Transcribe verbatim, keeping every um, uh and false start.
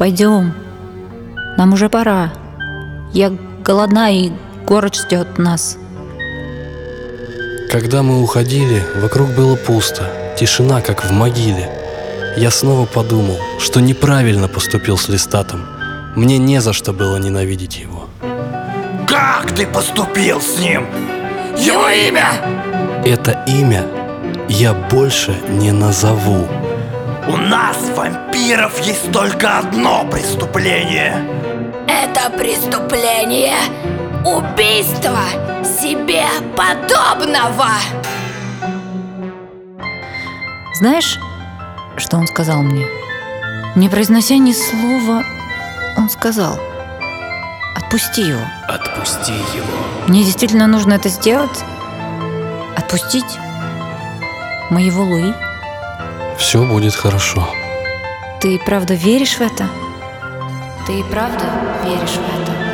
Пойдем. Нам уже пора. Я голодна, и город ждет нас. Когда мы уходили, вокруг было пусто, тишина, как в могиле. Я снова подумал, что неправильно поступил с Листатом. Мне не за что было ненавидеть его. Как ты поступил с ним? Его имя? Это имя я больше не назову. У нас, вампиров, есть только одно преступление. Это преступление убийства себе подобного. Знаешь, что он сказал мне? Не произнося ни слова, он сказал: отпусти его. Отпусти его. Мне действительно нужно это сделать? Отпустить моего Луи? Все будет хорошо. Ты правда веришь в это? Ты правда веришь в это?